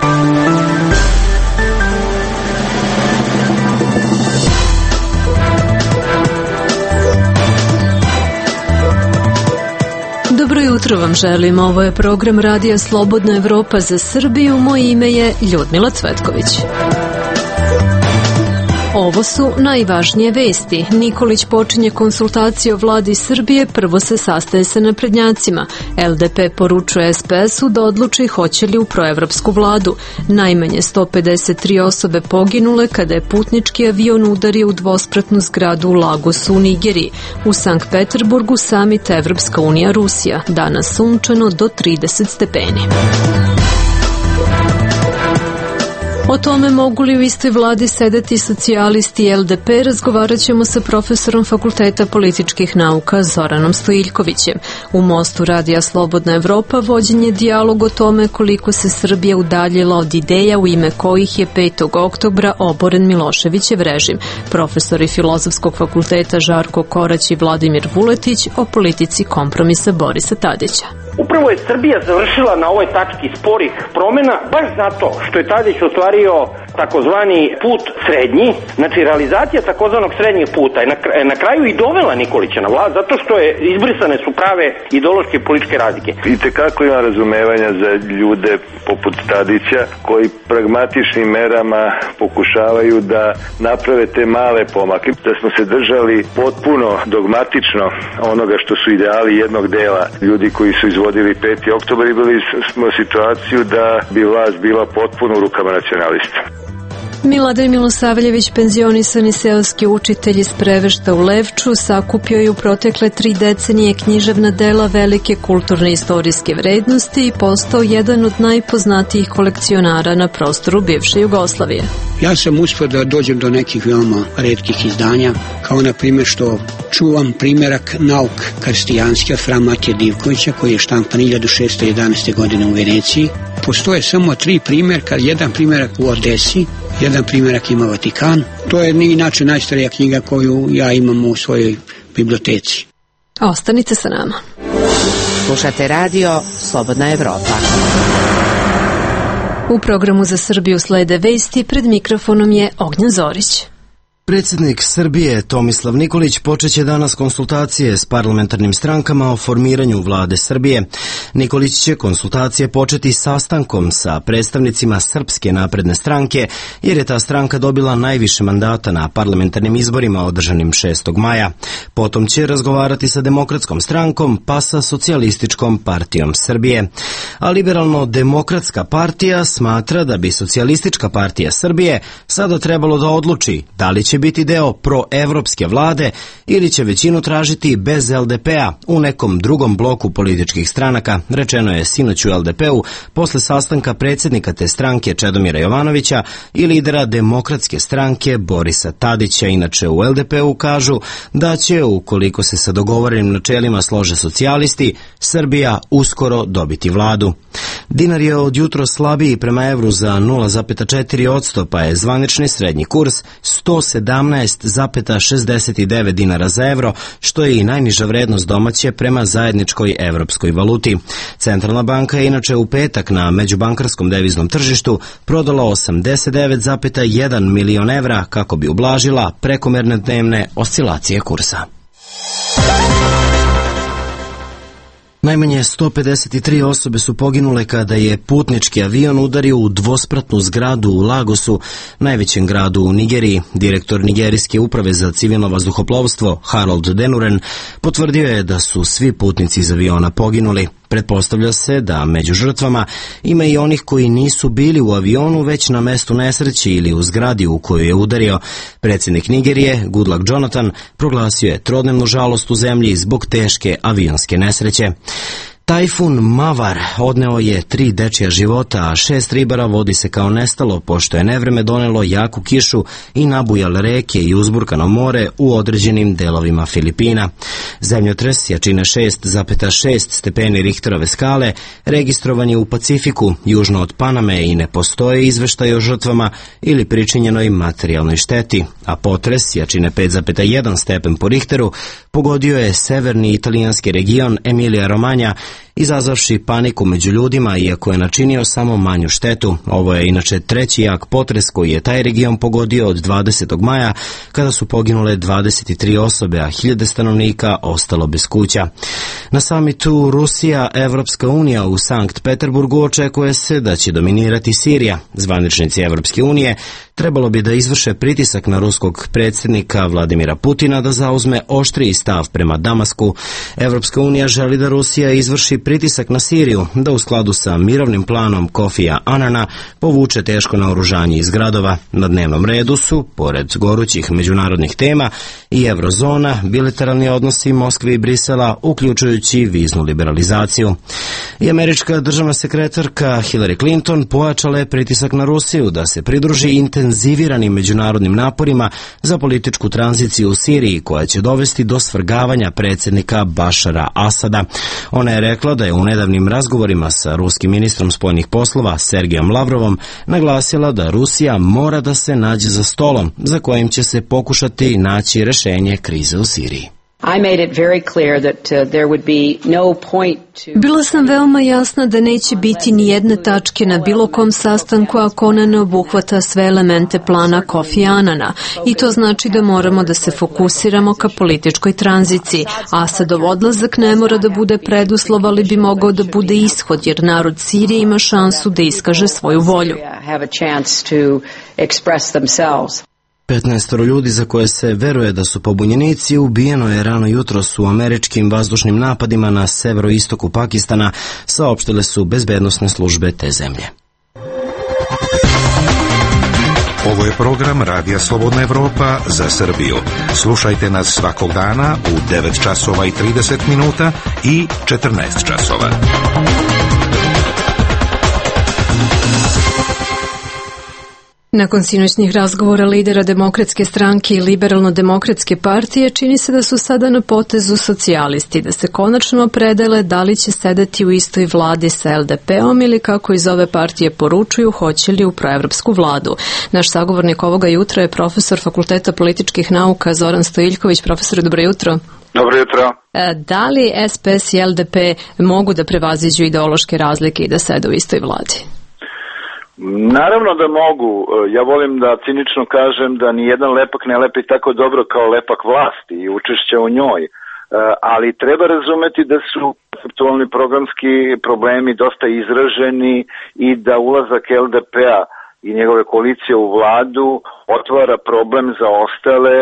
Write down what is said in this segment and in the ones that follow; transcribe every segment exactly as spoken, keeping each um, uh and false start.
Dobro jutro vam želim, ovo je program Radija Slobodna Evropa za Srbiju, moje ime je Ljudmila Cvetković. Ovo su najvažnije vesti. Nikolić počinje konsultacije o vladi Srbije, prvo se sastaje sa naprednjacima. L D P poručuje S P S-u da odluči hoće li u proevropsku vladu. Najmanje sto pedeset tri osobe poginule kada je putnički avion udario u dvospratnu zgradu u Lagosu u Nigeriji. U Sankt Peterburgu samit Evropska unija Rusija. Danas sunčano do trideset stepeni. O tome mogu li u istoj vladi sedeti socijalisti i L D P razgovarat ćemo sa profesorom Fakulteta političkih nauka Zoranom Stojiljkovićem. U Mostu Radija Slobodna Evropa vođen je dijalog o tome koliko se Srbija udaljila od ideja u ime kojih je petog oktobra oboren Miloševićev režim. Profesori Filozofskog fakulteta Žarko Korać i Vladimir Vuletić o politici kompromisa Borisa Tadića. Upravo je Srbija završila na ovoj tački sporih promjena baš zato što je Tadić ostvario takozvani put srednji, znači realizacija takozvanog srednjeg puta je na, na kraju i dovela Nikolića na vlast zato što je izbrisane su prave ideološke političke razlike. I tekako ima razumevanja za ljude poput Tadića koji pragmatičnim merama pokušavaju da naprave te male pomake. Da smo se držali potpuno dogmatično onoga što su ideali jednog dela ljudi koji su izvodili peti oktobar i bili smo situaciju da bi vlast bila potpuno u rukama nacionalista. Miladin Milosavljević, penzionisani seoski učitelj iz Prevešta u Levču, sakupio je u protekle tri decenije književna dela velike kulturne i istorijske vrednosti i postao jedan od najpoznatijih kolekcionara na prostoru bivše Jugoslavije. Ja sam uspio da dođem do nekih veoma retkih izdanja, kao na primjer što čuvam primjerak Nauk krstijanski od Fra Matije Divkovića koji je štampan hiljadu šesto jedanaeste. godine u Veneciji. Postoje samo tri primjerka, jedan primjerak u Odesi, jedan primjerak ima Vatikan. To je inače najstarija knjiga koju ja imam u svojoj biblioteci. Ostanite sa nama. Slušate radio Slobodna Evropa. U programu za Srbiju slede vesti, pred mikrofonom je Ognjen Zorić. Predsjednik Srbije Tomislav Nikolić počeće danas konsultacije s parlamentarnim strankama o formiranju vlade Srbije. Nikolić će konsultacije početi sastankom sa predstavnicima Srpske napredne stranke, jer je ta stranka dobila najviše mandata na parlamentarnim izborima održanim šestog maja. Potom će razgovarati sa Demokratskom strankom, pa sa Socijalističkom partijom Srbije. A Liberalno-demokratska partija smatra da bi Socijalistička partija Srbije sada trebalo da odluči da li će biti deo proevropske vlade ili će većinu tražiti bez L D P-a u nekom drugom bloku političkih stranaka, rečeno je sinoć u L D P-u posle sastanka predsjednika te stranke Čedomira Jovanovića i lidera Demokratske stranke Borisa Tadića. Inače u L D P-u kažu da će, ukoliko se sa dogovorenim načelima slože socijalisti, Srbija uskoro dobiti vladu. Dinar je od jutro slabiji prema evru za nula zarez četiri posto, pa je zvanični srednji kurs sto sedamnaest zarez šezdeset devet dinara za evro, što je i najniža vrednost domaće prema zajedničkoj evropskoj valuti. Centralna banka je inače u petak na međubankarskom deviznom tržištu prodala osamdeset devet zarez jedan milion evra kako bi ublažila prekomerne dnevne oscilacije kursa. Najmanje sto pedeset tri osobe su poginule kada je putnički avion udario u dvospratnu zgradu u Lagosu, najvećem gradu u Nigeriji. Direktor Nigerijske uprave za civilno vazduhoplovstvo Harold Denuren potvrdio je da su svi putnici iz aviona poginuli. Pretpostavlja se da među žrtvama ima i onih koji nisu bili u avionu već na mestu nesreće ili u zgradi u koju je udario. Predsjednik Nigerije, Goodluck Jonathan, proglasio je trodnevnu žalost u zemlji zbog teške avionske nesreće. Tajfun Mavar odneo je tri dečija života, a šest ribara vodi se kao nestalo, pošto je nevreme donelo jaku kišu i nabujale reke i uzburkano more u određenim delovima Filipina. Zemljotres jačine šest zarez šest stepeni Richterove skale registrovan je u Pacifiku, južno od Paname, i ne postoje izveštaji o žrtvama ili pričinjenoj materijalnoj šteti, a potres jačine pet zarez jedan stepen po Richteru pogodio je severni italijanski region Emilija Romanja izazavši paniku među ljudima, iako je načinio samo manju štetu. Ovo je inače treći jak potres koji je taj region pogodio od dvadesetog maja, kada su poginule dvadeset tri osobe, a hiljade stanovnika ostalo bez kuća. Na samitu Rusija Evropska unija u Sankt Peterburgu očekuje se da će dominirati Sirija. Zvaničnici Evropske unije trebalo bi da izvrše pritisak na ruskog predsjednika Vladimira Putina da zauzme oštriji stav prema Damasku. Evropska unija želi da Rusija izvrši pritisak na Siriju, da u skladu sa mirovnim planom Kofija Anana povuče teško naoružanje iz gradova. Na dnevnom redu su, pored gorućih međunarodnih tema, i eurozona, bilateralni odnosi Moskve i Brisela, uključujući viznu liberalizaciju. I američka državna sekretarka Hillary Clinton pojačala je pritisak na Rusiju da se pridruži intenziviranim međunarodnim naporima za političku tranziciju u Siriji, koja će dovesti do svrgavanja predsjednika Bašara Asada. Ona je rekla da je u nedavnim razgovorima sa ruskim ministrom spoljnih poslova Sergejom Lavrovom naglasila da Rusija mora da se nađe za stolom za kojim će se pokušati naći rešenje krize u Siriji. Bila sam veoma jasna da neće biti ni jedne tačke na bilo kom sastanku ako ona ne obuhvata sve elemente plana Kofi Anana. I to znači da moramo da se fokusiramo ka političkoj tranziciji. Asadov odlazak ne mora da bude preduslov, ali bi mogao da bude ishod, jer narod Sirije ima šansu da iskaže svoju volju. petnaestoro ljudi za koje se veruje da su pobunjenici ubijeno je rano jutros u američkim vazdušnim napadima na severoistoku Pakistana, saopštile su bezbednosne službe te zemlje. Ovo je program Radija Slobodna Evropa za Srbiju. Slušajte nas svakog dana u devet časova i trideset minuta i četrnaest časova. Nakon sinoćnih razgovora lidera Demokratske stranke i Liberalno-demokratske partije, čini se da su sada na potezu socijalisti, da se konačno opredele da li će sedeti u istoj vladi sa el de pe-om ili, kako iz ove partije poručuju, hoće li u proevropsku vladu. Naš sagovornik ovoga jutra je profesor Fakulteta političkih nauka Zoran Stojiljković. Profesore, dobro jutro. Dobro jutro. Da li es pe es i el de pe mogu da prevaziđu ideološke razlike i da sede u istoj vladi? Naravno da mogu. Ja volim da cinično kažem da ni jedan lepak ne lepi tako dobro kao lepak vlasti i učešća u njoj. Ali treba razumeti da su konceptualni programski problemi dosta izraženi i da ulazak el de pe-a i njegove koalicije u vladu otvara problem za ostale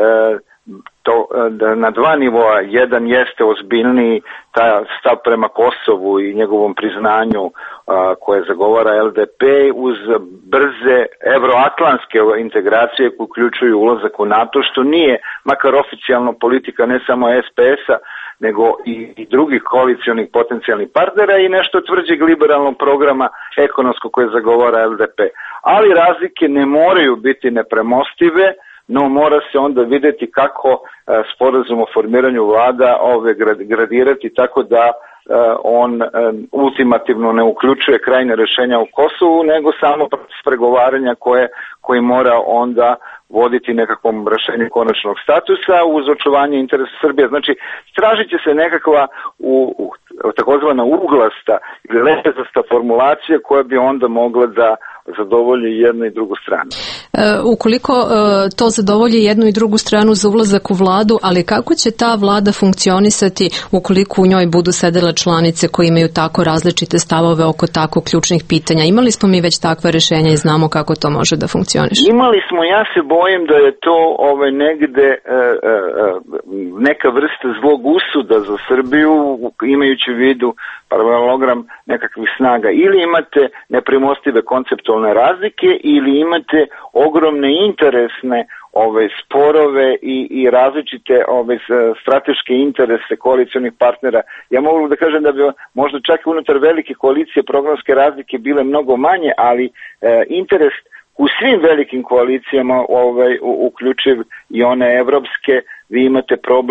to, na dva nivoa. Jedan jeste ozbiljniji taj stav prema Kosovu i njegovom priznanju koje zagovara el de pe uz brze evroatlantske integracije koje uključuju ulazak u NATO, što nije makar oficijalno politika ne samo es pe es-a nego i, i drugih koalicionih potencijalnih partnera i nešto tvrđeg liberalnog programa ekonomskog koje zagovara el de pe. Ali razlike ne moraju biti nepremostive, no mora se onda vidjeti kako sporazum o formiranju vlada ove gradirati tako da on ultimativno ne uključuje krajnje rješenja u Kosovu, nego samo pregovaranja koje, koji mora onda voditi nekakvom rješenju konačnog statusa uz očuvanje interesa Srbije. Znači, tražit će se nekakva u, u, takozvana uglasta ili lepezasta formulacija koja bi onda mogla da zadovolji jednu i drugu stranu. E, ukoliko e, to zadovolji jednu i drugu stranu za ulazak u vladu, ali kako će ta vlada funkcionisati ukoliko u njoj budu sedele članice koje imaju tako različite stavove oko tako ključnih pitanja? Imali smo mi već takva rješenja i znamo kako to može da funkcioniše? Imali smo, ja se bojim da je to ovaj, negde e, e, neka vrsta zlog usuda za Srbiju, imajući u vidu paralelogram nekakvih snaga. Ili imate nepremostive konceptualne razlike ili imate ogromne interesne ove sporove i, i različite ove strateške interese koalicionih partnera. Ja mogu da kažem da bi možda čak i unutar velike koalicije programske razlike bile mnogo manje, ali e, interes u svim velikim koalicijama, ovaj, uključiv i one evropske, vi imate problem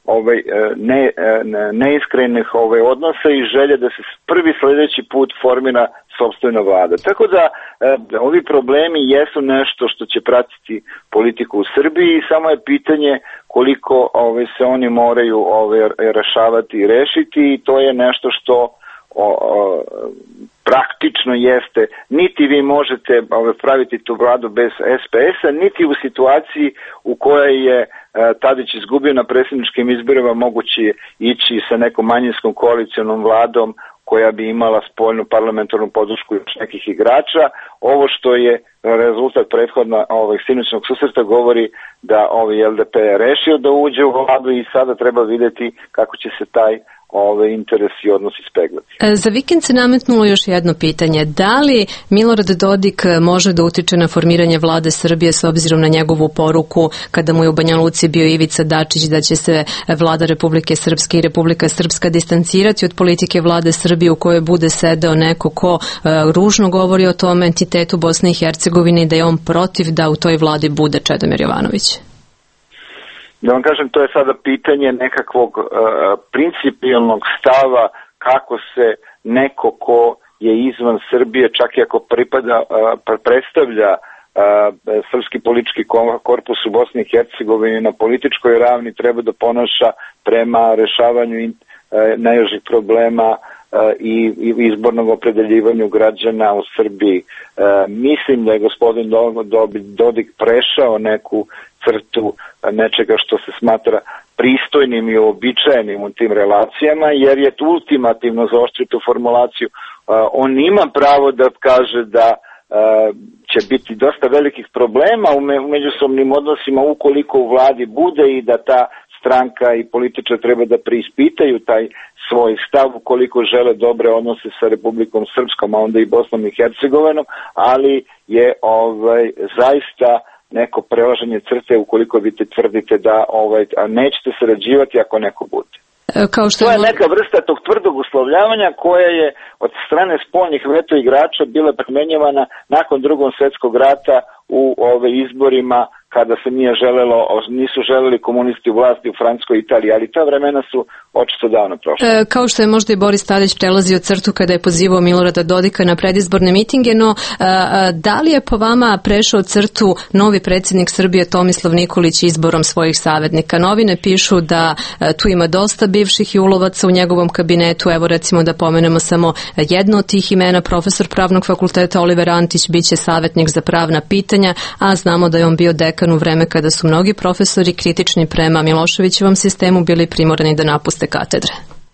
ovaj, ne, neiskrenih ovaj, odnosa i želje da se prvi sledeći put formira sopstvena vlada. Tako da e, ovi problemi jesu nešto što će pratiti politiku u Srbiji i samo je pitanje koliko ovaj, se oni moraju ovaj, rešavati i rešiti i to je nešto što o, o, praktično jeste, niti vi možete ovaj, praviti tu vladu bez es pe es-a, niti u situaciji u kojoj je e, Tadić izgubio na predsjedničkim izborima moguće ići sa nekom manjinskom koalicionom vladom koja bi imala spoljnu parlamentarnu podršku još nekih igrača. Ovo što je rezultat prethodna ovog sinoćnog susreta govori da ovaj el de pe je rešio da uđe u vladu i sada treba videti kako će se taj ove interesi i odnosi speglati. Za vikend se nametnulo još jedno pitanje. Da li Milorad Dodik može da utiče na formiranje vlade Srbije s obzirom na njegovu poruku kada mu je u Banja Luci bio Ivica Dačić da će se vlada Republike Srpske i Republika Srpska distancirati od politike vlade Srbije u kojoj bude sedeo neko ko uh, ružno govori o tom entitetu Bosne i Hercegovine i da je on protiv da u toj vladi bude Čedomir Jovanović? Da vam kažem, to je sada pitanje nekakvog uh, principijelnog stava kako se neko ko je izvan Srbije, čak i ako pripada, uh, predstavlja uh, srpski politički korpus u Bosni i Hercegovini na političkoj ravni treba da ponaša prema rešavanju uh, najtežih problema i izbornog opredeljivanju građana u Srbiji. Mislim da je gospodin Dodik prešao neku crtu nečega što se smatra pristojnim i uobičajenim u tim relacijama, jer je ultimativno zaoštrio tu formulaciju. On ima pravo da kaže da će biti dosta velikih problema u međusobnim odnosima ukoliko u vladi bude i da ta stranka i političar treba da preispitaju taj svoj stav ukoliko žele dobre odnose sa Republikom Srpskom, a onda i Bosnom i Hercegovinom, ali je ovaj zaista neko prelaženje crte ukoliko vi te tvrdite da ovaj, nećete sarađivati ako neko bude. Kao što to je neka vrsta tog tvrdog uslovljavanja koja je od strane spoljnih veto igrača bila primenjivana nakon Drugog svjetskog rata u ove izborima kada se nije želelo, nisu želeli komunisti u vlasti u Francuskoj i Italiji, ali ta vremena su očito davno prošle. E, kao što je možda i Boris Tadić prelazio crtu kada je pozivao Milorada Dodika na predizborne mitinge, no a, da li je po vama prešao crtu novi predsjednik Srbije Tomislav Nikolić izborom svojih savjetnika? Novine pišu da a, tu ima dosta bivših julovaca u njegovom kabinetu, evo recimo da pomenemo samo jedno od tih imena, profesor pravnog fakulteta Oliver Antić biće savjetnik za pravna pitanja, a znamo da je on bio dekan u vreme kada su mnogi profesori kritični prema Miloševićevom sistemu bili primorani da napuste katedre.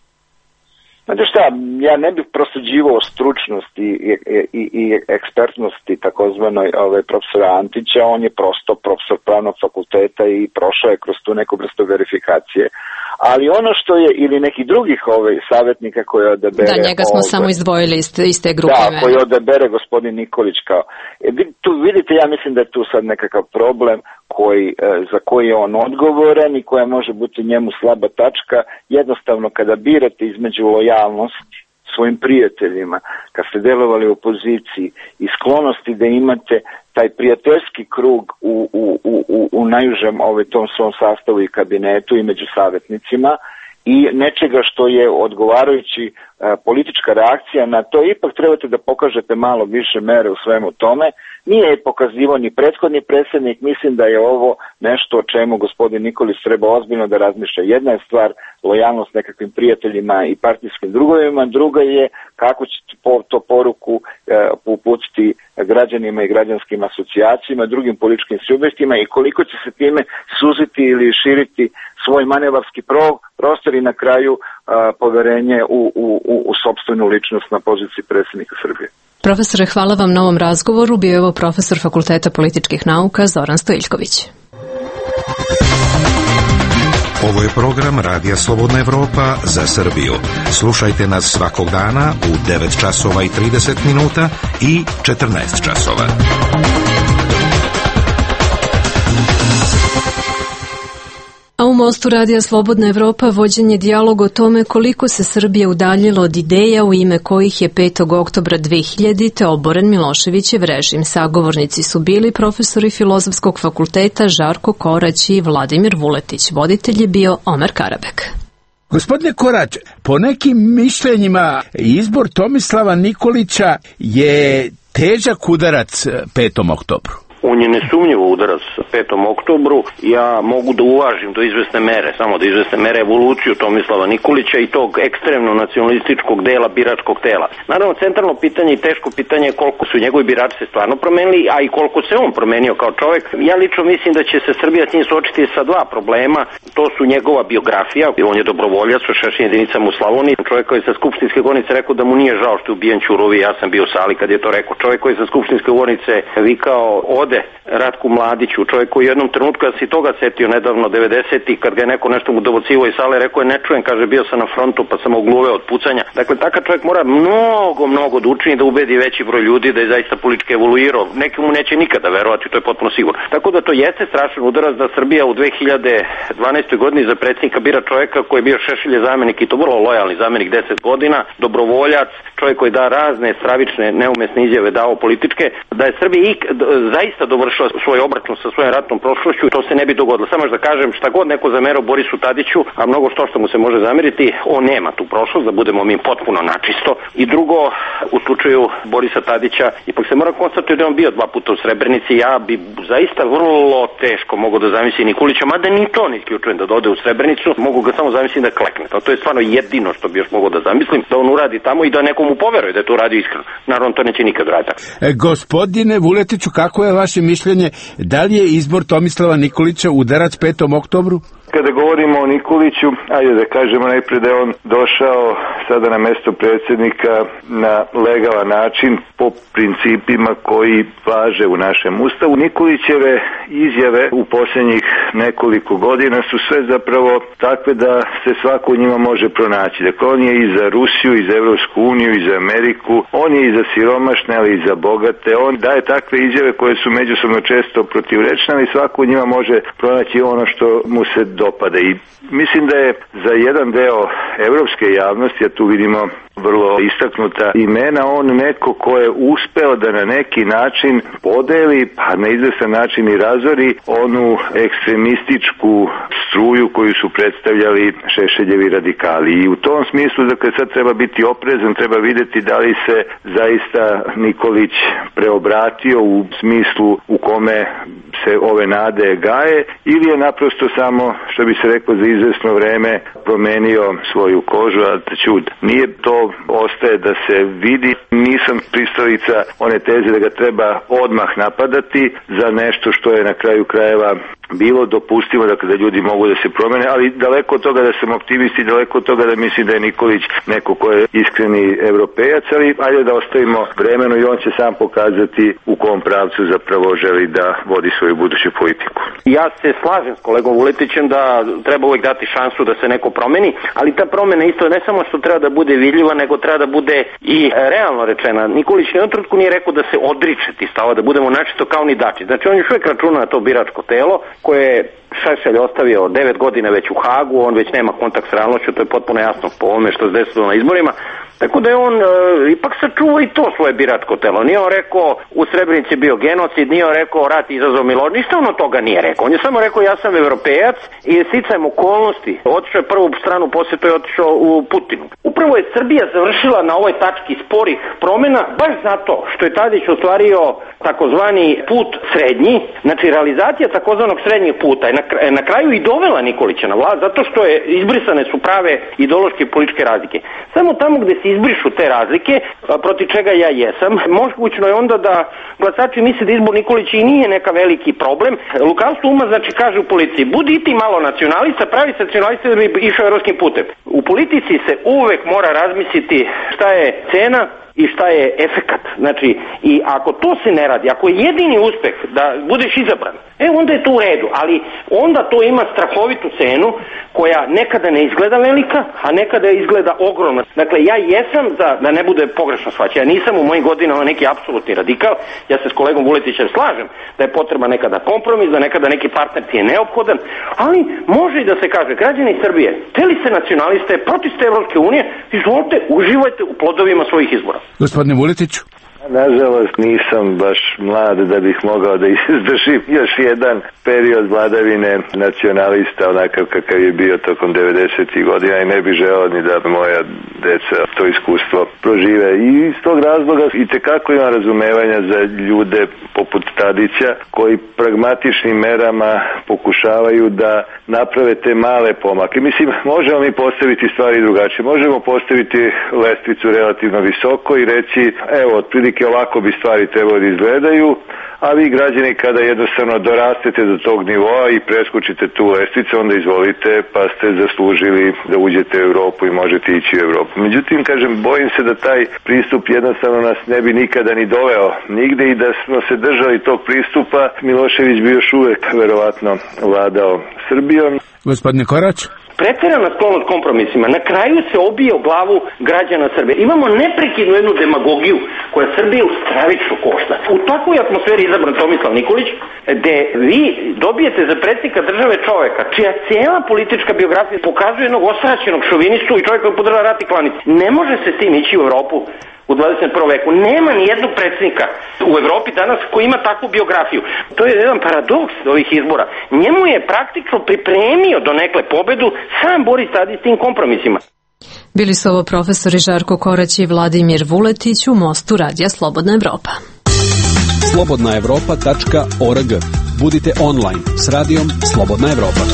Znate šta, ja ne bih prosuđivao stručnosti i, i, i ekspertnosti takozvanoj ove, profesora Antića, on je prosto profesor pravnog fakulteta i prošao je kroz tu neku vrstu verifikacije. Ali ono što je, ili nekih drugih ove, savjetnika koje odabere... Da, njega smo ove, samo izdvojili iz, iz te grupe. Da, koje odabere gospodin Nikolić kao... E, tu vidite, ja mislim da je tu sad nekakav problem koji, za koji je on odgovoran i koja može biti njemu slaba tačka. Jednostavno, kada birate između lojalnosti svojim prijateljima, kad ste delovali u opoziciji i sklonosti da imate taj prijateljski krug u, u, u, u najužem ovaj, tom svom sastavu i kabinetu i među savjetnicima i nečega što je odgovarajući e, politička reakcija na to, ipak trebate da pokažete malo više mere u svemu tome. Nije je pokazivao ni prethodni predsjednik, mislim da je ovo nešto o čemu gospodin Nikolić treba ozbiljno da razmišlja. Jedna je stvar lojalnost nekakvim prijateljima i partijskim drugovima, druga je kako će to poruku e, uputiti građanima i građanskim asocijacijama, drugim političkim subjektima i koliko će se time suziti ili širiti svoj manevarski pro, prostor i na kraju a, poverenje u, u, u, u sopstvenu ličnost na poziciji predsjednika Srbije. Profesore, hvala vam na ovom razgovoru. Bio je ovo profesor Fakulteta političkih nauka Zoran Stojiljković. Ovo je program Radija Slobodna Evropa za Srbiju. Slušajte nas svakog dana u devet časova i trideset minuta i četrnaest časova. A u Mostu radija Slobodna Evropa vođen je dijalog o tome koliko se Srbija udaljila od ideja u ime kojih je petog oktobra dve hiljadite oboren Miloševićev režim. Sagovornici su bili profesori Filozofskog fakulteta Žarko Korać i Vladimir Vuletić. Voditelj je bio Omer Karabek. Gospodine Korać, po nekim mišljenjima izbor Tomislava Nikolića je težak udarac petom oktobru. On je nesumnjivo udarac petom oktobru. Ja mogu da uvažim do izvesne mere, samo do izvesne mere evoluciju Tomislava Nikolića i tog ekstremno nacionalističkog dela biračkog tela. Naravno, centralno pitanje i teško pitanje je koliko su njegovi birači se stvarno promenili, a i koliko se on promenio kao čovek. Ja lično mislim da će se Srbija s njim suočiti sa dva problema. To su njegova biografija. On je dobrovoljac u šešim jedinicama u Slavoniji. Čovjek koji je sa skupštinske govornice rekao da mu nije žao što je ubijen Ćurovi. Ja sam bio u sali kad je to rekao. Čovjek koji je sa skupštinske govornice vikao ode Ratku Mladiću, čovjek koji u jednom trenutku, ja se i toga setio nedavno devedesetih, kad ga je neko nešto mu dovocivo iz sale, rekao je ne čujem, kaže bio sam na frontu pa sam ogluveo od pucanja. Dakle, takav čovjek mora mnogo, mnogo da učini da ubedi veći broj ljudi da je zaista politički evoluirao. Neki mu neće nikada verovati, to je potpuno sigurno. Tako da to jeste strašan udarac da Srbija u dve hiljade dvanaestoj godini za predsjednika bira čovjeka koji je bio Šešeljev zamenik i to vrlo lojalni zamenik deset godina, dobrovoljac, čovjek koji da razne stravične, neumesne izjave dao političke, da je Srbija ik, zaista dovršila svoj obračun sa svojom ratnom prošlošću, to se ne bi dogodilo. Samo da kažem, šta god neko zamerao Borisu Tadiću, a mnogo što što mu se može zameriti, on nema tu prošlost, da budemo mi potpuno načisto. I drugo, u slučaju Borisa Tadića, ipak se mora konstatovati da je on bio dva puta u Srebrenici. Ja bi zaista vrlo teško mogu da zamislim Nikolića, mada ni to ne isključujem da dode u Srebrenicu, mogu ga samo zamislim da klekne. To je stvarno jedino što bi još mogao da zamislim, da on uradi tamo i da nekomu poveruje da je to uradio iskreno. Naravno, to neće nikad raditi. E, gospodine Vuletiću, kako je vaše mišljenje? Da li je izbor Tomislava Nikolića udarac petom oktobru? Kada govorimo o Nikoliću, ajde da kažemo najprije da je on došao sada na mesto predsjednika na legalan način po principima koji važe u našem ustavu. Nikolićeve izjave u posljednjih nekoliko godina su sve zapravo takve da se svako u njima može pronaći. Dakle, on je i za Rusiju, i za Evropsku uniju, i za Ameriku, on je i za siromašne, ali i za bogate. On daje takve izjave koje su međusobno često protivrečne, ali svako u njima može pronaći ono što mu se dopada. I mislim da je za jedan deo evropske javnosti, a tu vidimo vrlo istaknuta imena, on neko ko je uspeo da na neki način podeli, pa na izvestan način i razori onu ekstremističku struju koju su predstavljali Šešeljevi radikali. I u tom smislu, dakle, sad treba biti oprezan, treba vidjeti da li se zaista Nikolić preobratio u smislu u kome se ove nade gaje, ili je naprosto samo, što bi se reklo, za izvesno vreme promenio svoju kožu, a čud. Nije to, ostaje da se vidi. Nisam pristalica one teze da ga treba odmah napadati za nešto što je na kraju krajeva bilo dopustivo, dakle, da ljudi mogu da se promene, ali daleko od toga da sam optimist i daleko od toga da mislim da je Nikolić neko ko je iskreni evropejac, ali ajde da ostavimo vremenu i on će sam pokazati u kom pravcu zapravo želi da vodi svoju buduću politiku. Ja se slažem s kolegom Vuletićem da treba uvijek dati šansu da se neko promeni, ali ta promena isto ne samo što treba da bude vidljiva, nego treba da bude i realno rečena. Nikolić ni u trenutku nije rekao da se odriče ti stava, da budemo načito kao ni Dačić. Znači, on još uvijek računa na to biračko telo koje je Šešelj ostavio devet godina već u Hagu, on već nema kontakt s realnošću, to je potpuno jasno po ovome što se desilo na izborima. Tako da je on e, ipak sačuva i to svoje biračko telo. Nije on rekao u Srebrenici bio genocid, nije on rekao rat izazov Milošević, ništa on od toga nije rekao. On je samo rekao ja sam evropejac i sticajem okolnosti otišao je prvu stranu, poslije to je otišao u Putinu. Upravo je Srbija završila na ovoj tački sporih promjena baš zato što je Tadić ostvario takozvani put srednji, znači realizacija takozvanog srednjeg puta je na, na kraju i dovela Nikolića na vlast, zato što je izbrisane su prave ideološke i političke razlike. Samo tamo gde se izbrišu te razlike, protiv čega ja jesam, mogućno je onda da glasači misle da izbor Nikolića i nije neka veliki problem. Lukavstvo uma, znači, kaže u policiji, budi ti malo nacionalista, pravi se nacionalista da bi išao evropskim putem. U politici se uvek mora razmisliti šta je cena i šta je efekat. Znači, i ako to se ne radi, ako je jedini uspeh da budeš izabran, e onda je to u redu, ali onda to ima strahovitu cenu koja nekada ne izgleda velika, a nekada izgleda ogromna. Dakle, ja jesam za, da ne bude pogrešno shvaćen, ja nisam u mojim godinama neki apsolutni radikal, ja se s kolegom Vuletićem slažem da je potreba nekada kompromis, da nekada neki partner ti je neophodan, ali može i da se kaže, građani Srbije, teli ste nacionaliste, protiv ste Evropske unije, izvolite, uživajte u plodovima svojih izbora. Gospodine Vuletiću. Nažalost nisam baš mlad da bih mogao da izdržim još jedan period vladavine nacionalista onakav kakav je bio tokom devedesetih godina i ne bih želeo ni da moja deca to iskustvo prožive. I iz tog razloga i tekako imam razumevanja za ljude poput Tadića koji pragmatičnim merama pokušavaju da naprave te male pomake. Mislim, možemo mi postaviti stvari drugačije. Možemo postaviti lestvicu relativno visoko i reći, evo, otprilike ovako bi stvari trebalo da izgledaju, a vi građani kada jednostavno dorastete do tog nivoa i preskočite tu lestvicu, onda izvolite, pa ste zaslužili da uđete u Evropu i možete ići u Evropu. Međutim, kažem, bojim se da taj pristup jednostavno nas ne bi nikada ni doveo nigde i da smo se držali tog pristupa, Milošević bi još uvek verovatno vladao Srbijom. Gospodine Korać? Preterana sklonost kompromisima na kraju se obije o glavu građana Srbije. Imamo neprekidnu jednu demagogiju koja Srbiju stravično košta. U takvoj atmosferi izabran Tomislav Nikolić, gde vi dobijete za predsjednika države čoveka čija cijela politička biografija pokazuje jednog osraćenog šovinistu i čovjeka koji podržava rat i klanicu. Ne može se s tim ići u Evropu u dvadeset prvom veku. Nema ni jednog predsjednika u Evropi danas koji ima takvu biografiju. To je jedan paradoks ovih izbora. Njemu je praktično pripremio donekle pobedu sam Boris Tadić s tim kompromisima. Bili su ovo profesori Žarko Korać i Vladimir Vuletić u Mostu radija Slobodna Evropa. slobodna evropa tačka org. Budite online s radijom Slobodna Evropa.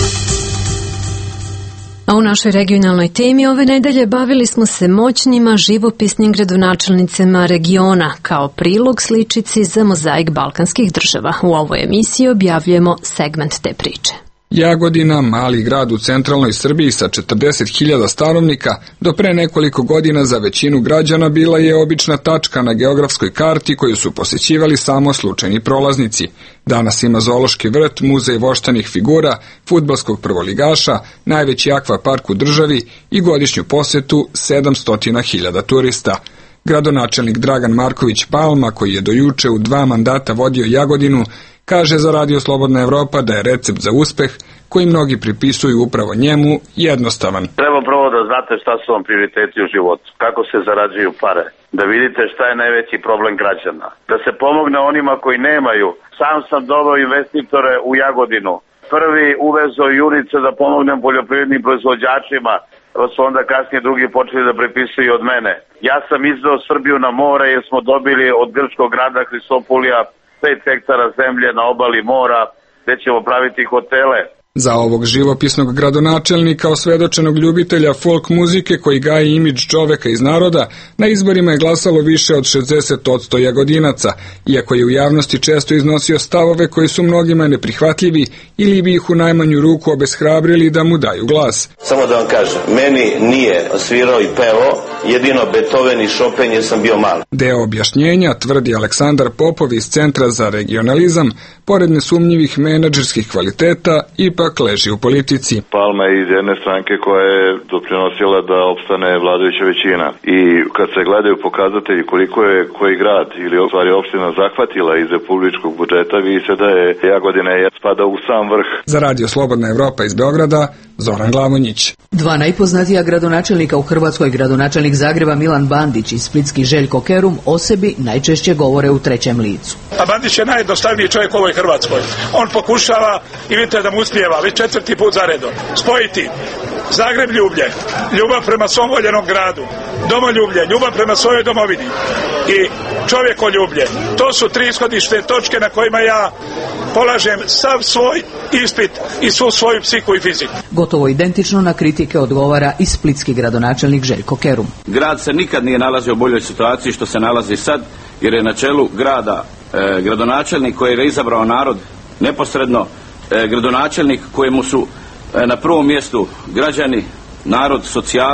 A u našoj regionalnoj temi ove nedelje bavili smo se moćnima živopisnim gradonačelnicima regiona kao prilog sličici za mozaik balkanskih država. U ovoj emisiji objavljujemo segment te priče. Jagodina, mali grad u centralnoj Srbiji sa četrdeset hiljada stanovnika, do pre nekoliko godina za većinu građana bila je obična tačka na geografskoj karti koju su posećivali samo slučajni prolaznici. Danas ima zoološki vrt, muzej voštanih figura, fudbalskog prvoligaša, najveći akvapark u državi i godišnju posetu sedamsto hiljada turista. Gradonačelnik Dragan Marković Palma, koji je do juče u dva mandata vodio Jagodinu, kaže za Radio Slobodna Evropa da je recept za uspeh, koji mnogi pripisuju upravo njemu, jednostavan. Treba prvo da znate šta su vam prioriteti u životu, kako se zarađuju pare, da vidite šta je najveći problem građana, da se pomogne onima koji nemaju. Sam sam doveo investitore u Jagodinu, prvi uvezo jurice da pomognem poljoprivrednim proizvođačima, pa su onda kasnije drugi počeli da prepisuju od mene. Ja sam izveo Srbiju na more jer smo dobili od grčkog grada Hristopolija pet hektara zemlje na obali mora gde ćemo praviti hotele. Za ovog živopisnog gradonačelnika, osvedočenog ljubitelja folk muzike koji gaji imidž čoveka iz naroda, na izborima je glasalo više od šezdeset posto Jagodinaca, iako je u javnosti često iznosio stavove koji su mnogima neprihvatljivi ili bi ih u najmanju ruku obeshrabrili da mu daju glas. Samo da vam kažem, meni nije svirao i pevao, jedino Beethoven i Chopin jer sam bio mali. Deo objašnjenja, tvrdi Aleksandar Popov iz Centra za regionalizam, pored nesumnjivih menadžerskih kvaliteta, ipak leži u politici. Palma je iz jedne stranke koja je doprinosila da opstane vladajuća većina. I kad se gledaju pokazatelji koliko je koji grad ili u stvari opština zahvatila iz republičkog budžeta, vidi se da je Jagodina je spada u sam vrh. Za Radio Slobodna Evropa iz Beograda, Zoran Glavonjić. Dva najpoznatija gradonačelnika u Hrvatskoj, gradonačelnik Zagreba Milan Bandić i splitski Željko Kerum, o sebi najčešće govore u trećem licu. A Bandić je najjednostavniji čovjek u ovoj Hrvatskoj. On pokušava i vidite da mu uspijeva, ali četvrti put za redom. Spojiti Zagreb ljublje, ljubav prema svom voljenom gradu, domoljublje, ljubav prema svojoj domovini i čovjekoljublje. To su tri ishodišne točke na kojima ja polažem sav svoj ispit i svu svoju psihu i fiziku. Gotovo identično na kritike odgovara i splitski gradonačelnik Željko Kerum. Grad se nikad nije nalazio u boljoj situaciji što se nalazi sad, jer je na čelu grada e, gradonačelnik koji je izabrao narod neposredno, e, gradonačelnik kojemu su e, na prvom mjestu građani, narod, socijala,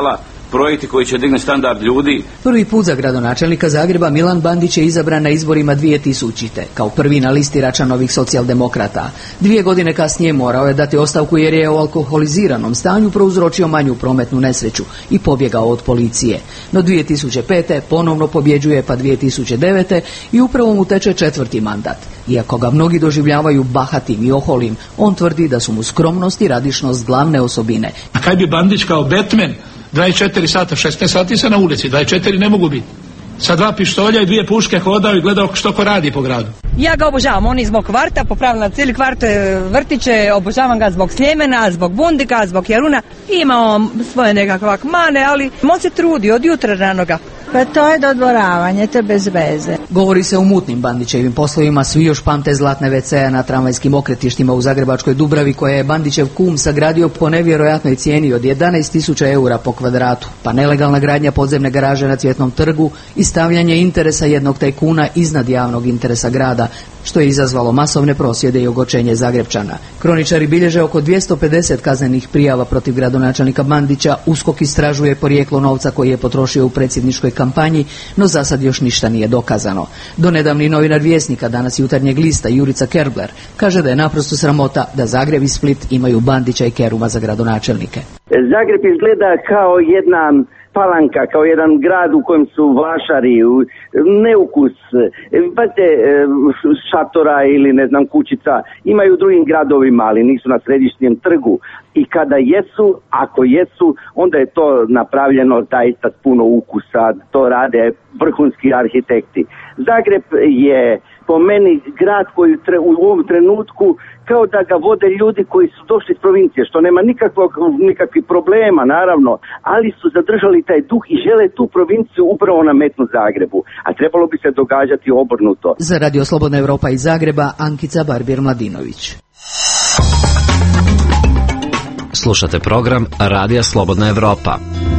projekti koji će dignuti standard ljudi. Prvi put za gradonačelnika Zagreba Milan Bandić je izabran na izborima dvije tisućite. kao prvi na listi Račanovih socijaldemokrata. Dvije godine kasnije morao je dati ostavku jer je u alkoholiziranom stanju prouzročio manju prometnu nesreću i pobjegao od policije. No dvije tisuće pete. ponovno pobjeđuje, pa dvije tisuće devete. i upravo mu teče četvrti mandat. Iako ga mnogi doživljavaju bahatim i oholim, on tvrdi da su mu skromnost i radišnost glavne osobine. A kaj bi Bandić kao Batman dvadeset četiri sata, šesnaest sati se na ulici, dvadeset četiri ne mogu biti. Sa dva pištolja i dvije puške hodao i gledao što ko radi po gradu. Ja ga obožavam, on je zbog kvarta, popravila cijeli kvart vrtiće, obožavam ga zbog Sljemena, zbog Bundika, zbog Jaruna. Imao svoje nekakve mane, ali on se trudi od jutra ranoga. Pa to je dodvoravanje, to je bez veze. Govori se o mutnim Bandićevim poslovima, svi još pamte zlatne ve ce na tramvajskim okretištima u Zagrebačkoj Dubravi, koje je Bandićev kum sagradio po nevjerojatnoj cijeni od jedanaest tisuća eura po kvadratu, pa nelegalna gradnja podzemne garaže na Cvjetnom trgu i stavljanje interesa jednog tajkuna iznad javnog interesa grada, što je izazvalo masovne prosvjede i ogorčenje Zagrepčana. Kroničari bilježe oko dvjesto pedeset kaznenih prijava protiv gradonačelnika Bandića. USKOK istražuje porijeklo novca koji je potrošio u predsjedničkoj kampanji, no za sad još ništa nije dokazano. Donedavni novinar Vjesnika, danas Jutarnjeg lista, Jurica Kerbler, kaže da je naprosto sramota da Zagreb i Split imaju Bandića i Keruma za gradonačelnike. Zagreb izgleda kao jedna Palanka, kao jedan grad u kojem su vašari, neukus, pazite, šatora ili ne znam kućica, imaju u drugim gradovima, ali nisu na središnjem trgu. I kada jesu, ako jesu, onda je to napravljeno zaista s puno ukusa, to rade vrhunski arhitekti. Zagreb je po meni grad koji u ovom trenutku kao da ga vode ljudi koji su došli iz provincije, što nema nikakvog, nikakvih problema, naravno, ali su zadržali taj duh i žele tu provinciju upravo nametnuti Zagrebu, a trebalo bi se događati obrnuto. Za Radio Slobodna Evropa iz Zagreba, Ankica Barbir-Mladinović. Slušate program Radija Slobodna Evropa.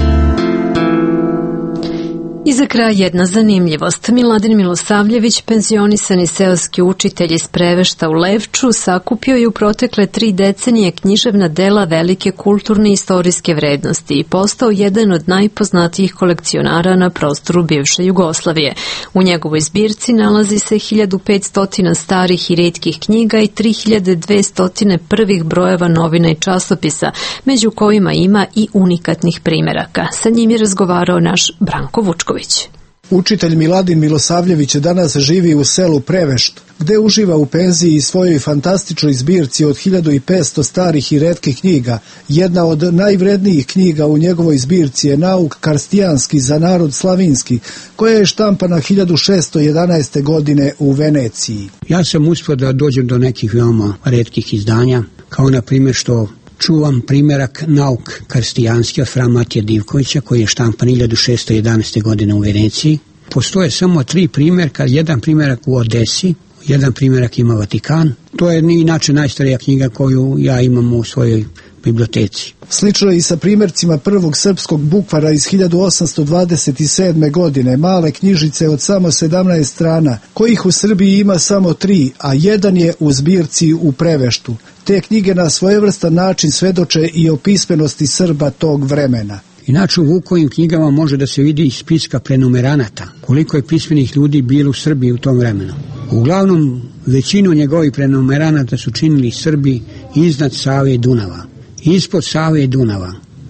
I za kraj jedna zanimljivost. Miladin Milosavljević, penzionisani seoski učitelj iz Prevešta u Levču, sakupio je u protekle tri decenije književna dela velike kulturne i istorijske vrednosti i postao jedan od najpoznatijih kolekcionara na prostoru bivše Jugoslavije. U njegovoj zbirci nalazi se hiljadu petsto starih i retkih knjiga i tri hiljade dvesta prvih brojeva novina i časopisa, među kojima ima i unikatnih primeraka. Sa njim je razgovarao naš Branko Vučković. Učitelj Miladin Milosavljević danas živi u selu Prevešt, gde uživa u penziji i svojoj fantastičnoj zbirci od hiljadu petsto starih i retkih knjiga. Jedna od najvrednijih knjiga u njegovoj zbirci je Nauk karstijanski za narod slavinski, koja je štampana hiljadu šesto jedanaeste. godine u Veneciji. Ja sam uspio da dođem do nekih veoma retkih izdanja, kao na primjer što čuvam primjerak Nauk karstijanski od fra Matije Divkovića, koji je štampan hiljadu šesto jedanaeste. godine u Veneciji. Postoje samo tri primjerka, jedan primjerak u Odesi, jedan primjerak ima Vatikan. To je inače najstarija knjiga koju ja imam u svojoj biblioteci. Slično je i sa primjercima prvog srpskog bukvara iz hiljadu osamsto dvadeset sedme. godine, male knjižice od samo sedamnaest strana, kojih u Srbiji ima samo tri, a jedan je u zbirci u Preveštu. Te knjige na svojevrstan način svedoče i o pismenosti Srba tog vremena. Inače, u Vukovim knjigama može da se vidi iz spiska prenumeranata, koliko je pismenih ljudi bilo u Srbiji u tom vremenu. Uglavnom, većinu njegovih prenumeranata su činili Srbi iznad Save i Dunava. Ispod Save i Dunava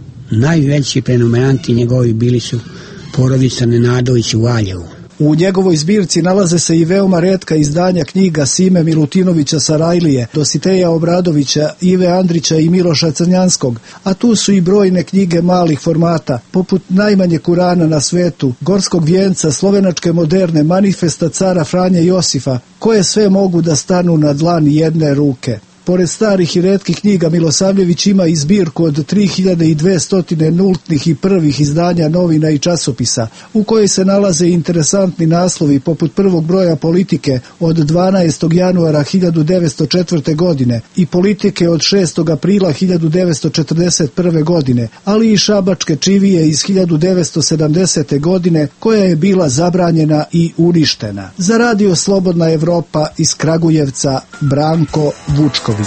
najveći prenumeranti njegovi bili su porodica Nenadović u Valjevu. U njegovoj zbirci nalaze se i veoma retka izdanja knjiga Sime Milutinovića Sarajlije, Dositeja Obradovića, Ive Andrića i Miloša Crnjanskog, a tu su i brojne knjige malih formata, poput Najmanje Kurana na svetu, Gorskog vijenca, Slovenačke moderne, Manifesta cara Franje Josifa, koje sve mogu da stanu na dlan jedne ruke. Pored starih i retkih knjiga, Milosavljević ima i zbirku od tri hiljade dvesta nultnih i prvih izdanja novina i časopisa, u kojoj se nalaze interesantni naslovi poput prvog broja Politike od dvanaestog januara hiljadu devetsto četvrte. godine i Politike od šestog aprila hiljadu devetsto četrdeset prve. godine, ali i Šabačke čivije iz hiljadu devetsto sedamdesete. godine, koja je bila zabranjena i uništena. Za Radio Slobodna Evropa iz Kragujevca, Branko Vučković.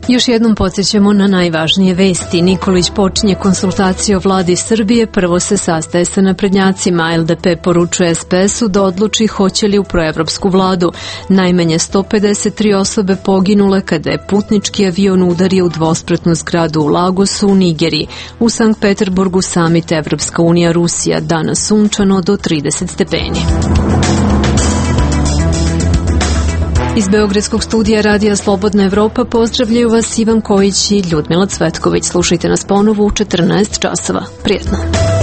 Još jednom podsjećamo na najvažnije vesti. Nikolić počinje konsultacije o vladi Srbije, prvo se sastaje sa naprednjacima. el de pe poručuje es pe esu da odluči hoće li u proevropsku vladu. Najmanje sto pedeset tri osobe poginule kada je putnički avion udario u dvospratnu zgradu u Lagosu u Nigeriji. U Sankt Peterburgu samit Evropska unija Rusija, danas sunčano do trideset stepeni. Iz Beogradskog studija Radija Slobodna Evropa pozdravljaju vas Ivan Kojić i Ljudmila Cvetković. Slušajte nas ponovo u četrnaest časova. Prijetno.